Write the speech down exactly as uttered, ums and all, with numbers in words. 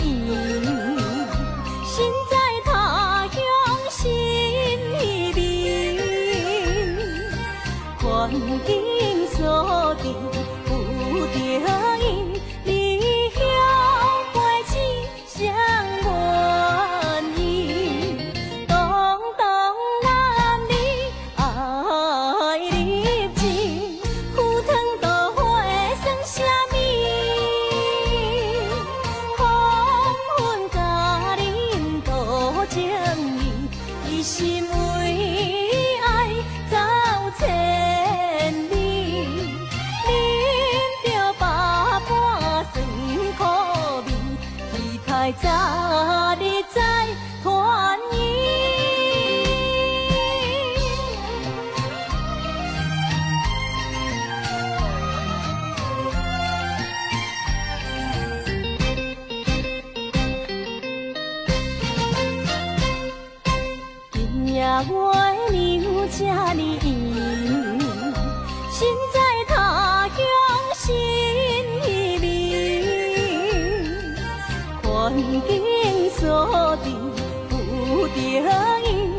身在他乡心依偎，环境所伫有着因，你晓怪只谁愿意？当当男儿爱入情，赴汤蹈火算啥物？风云甲恁渡情义，一心为爱走千里。啉着百般酸苦味，期待早日再团圆。今夜我的娘这呢圆，身在他乡心依偎，环境所伫有着因。